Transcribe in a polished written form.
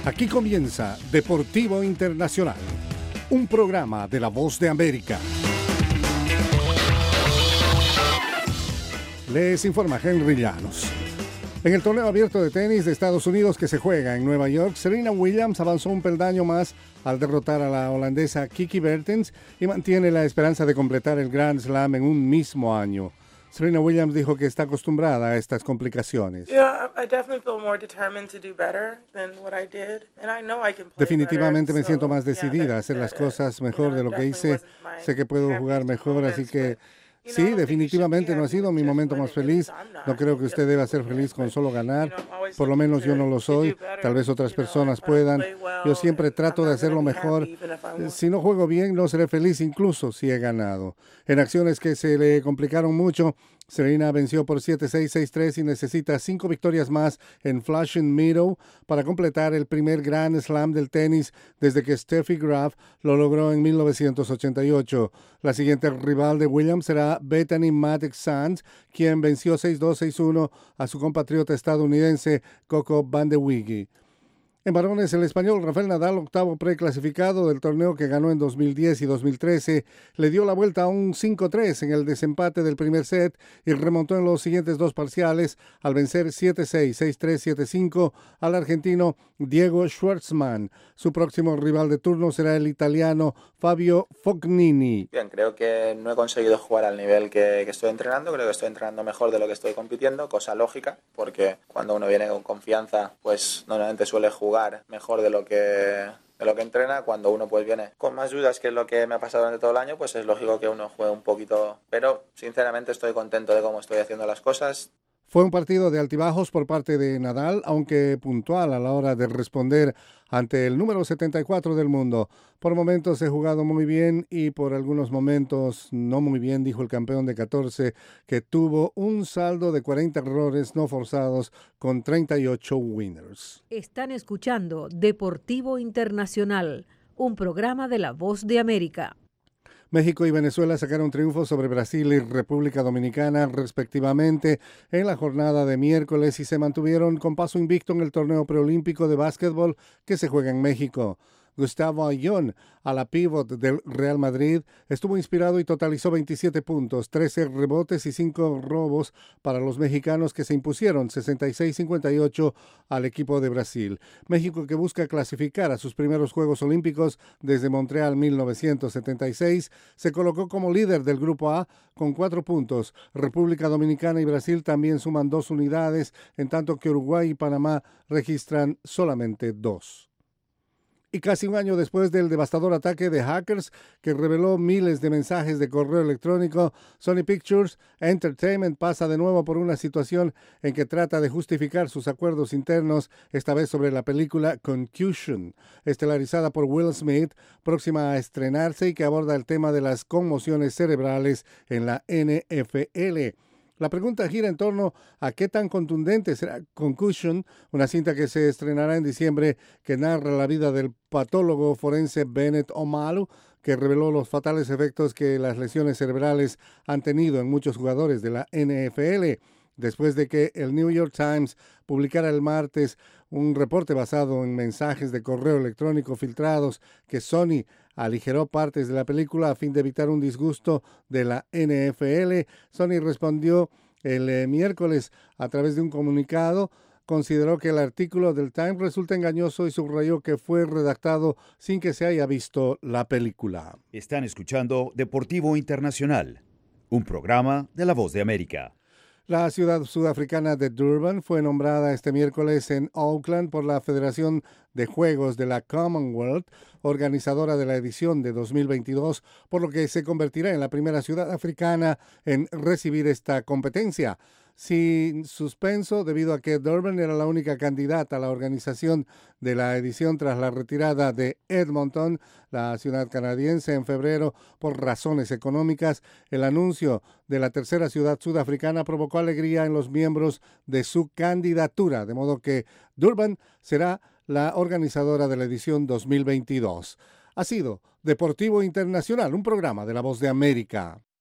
Aquí comienza Deportivo Internacional, un programa de La Voz de América. Les informa Henry Llanos. En el torneo abierto de tenis de Estados Unidos que se juega en Nueva York, Serena Williams avanzó un peldaño más al derrotar a la holandesa Kiki Bertens y mantiene la esperanza de completar el Grand Slam en un mismo año. Serena Williams dijo que está acostumbrada a estas complicaciones. Definitivamente me siento más decidida a hacer las cosas mejor de lo que hice. Sé que puedo jugar mejor, así que sí, definitivamente no ha sido mi momento más feliz. No creo que usted deba ser feliz con solo ganar. Por lo menos yo no lo soy. Tal vez otras personas puedan. Yo siempre trato de hacerlo mejor. Si no juego bien, no seré feliz incluso si he ganado. En acciones que se le complicaron mucho, Serena venció por 7-6, 6-3 y necesita 5 victorias más en Flushing Meadows para completar el primer Grand Slam del tenis desde que Steffi Graf lo logró en 1988. La siguiente rival de Williams será Bethany Mattek-Sands, quien venció 6-2, 6-1 a su compatriota estadounidense Coco Vandeweghe. En varones, el español Rafael Nadal, octavo preclasificado del torneo que ganó en 2010 y 2013, le dio la vuelta a un 5-3 en el desempate del primer set y remontó en los siguientes dos parciales al vencer 7-6, 6-3, 7-5 al argentino Diego Schwartzman. Su próximo rival de turno será el italiano Fabio Fognini. Bien, creo que no he conseguido jugar al nivel que estoy entrenando. Creo que estoy entrenando mejor de lo que estoy compitiendo, cosa lógica, porque cuando uno viene con confianza, pues normalmente suele jugar mejor de lo que entrena. Cuando uno pues viene con más dudas, que es lo que me ha pasado durante todo el año, pues es lógico que uno juegue un poquito, pero sinceramente estoy contento de cómo estoy haciendo las cosas. Fue un partido de altibajos por parte de Nadal, aunque puntual a la hora de responder ante el número 74 del mundo. Por momentos he jugado muy bien y por algunos momentos no muy bien, dijo el campeón de 14, que tuvo un saldo de 40 errores no forzados con 38 winners. Están escuchando Deportivo Internacional, un programa de La Voz de América. México y Venezuela sacaron triunfos sobre Brasil y República Dominicana, respectivamente, en la jornada de miércoles y se mantuvieron con paso invicto en el torneo preolímpico de básquetbol que se juega en México. Gustavo Ayón, a la pívot del Real Madrid, estuvo inspirado y totalizó 27 puntos, 13 rebotes y 5 robos para los mexicanos que se impusieron 66-58 al equipo de Brasil. México, que busca clasificar a sus primeros Juegos Olímpicos desde Montreal 1976, se colocó como líder del Grupo A con 4 puntos. República Dominicana y Brasil también suman 2 unidades, en tanto que Uruguay y Panamá registran solamente 2. Y casi un año después del devastador ataque de hackers que reveló miles de mensajes de correo electrónico, Sony Pictures Entertainment pasa de nuevo por una situación en que trata de justificar sus acuerdos internos, esta vez sobre la película Concussion, estelarizada por Will Smith, próxima a estrenarse y que aborda el tema de las conmociones cerebrales en la NFL. La pregunta gira en torno a qué tan contundente será Concussion, una cinta que se estrenará en diciembre que narra la vida del patólogo forense Bennett Omalu, que reveló los fatales efectos que las lesiones cerebrales han tenido en muchos jugadores de la NFL. Después de que el New York Times publicara el martes un reporte basado en mensajes de correo electrónico filtrados que Sony aligeró partes de la película a fin de evitar un disgusto de la NFL, Sony respondió el miércoles a través de un comunicado. Consideró que el artículo del Times resulta engañoso y subrayó que fue redactado sin que se haya visto la película. Están escuchando Deportivo Internacional, un programa de La Voz de América. La ciudad sudafricana de Durban fue nombrada este miércoles en Auckland por la Federación de Juegos de la Commonwealth, organizadora de la edición de 2022, por lo que se convertirá en la primera ciudad africana en recibir esta competencia. Sin suspenso, debido a que Durban era la única candidata a la organización de la edición tras la retirada de Edmonton, la ciudad canadiense, en febrero por razones económicas. El anuncio de la tercera ciudad sudafricana provocó alegría en los miembros de su candidatura, de modo que Durban será la organizadora de la edición 2022. Ha sido Deportivo Internacional, un programa de La Voz de América.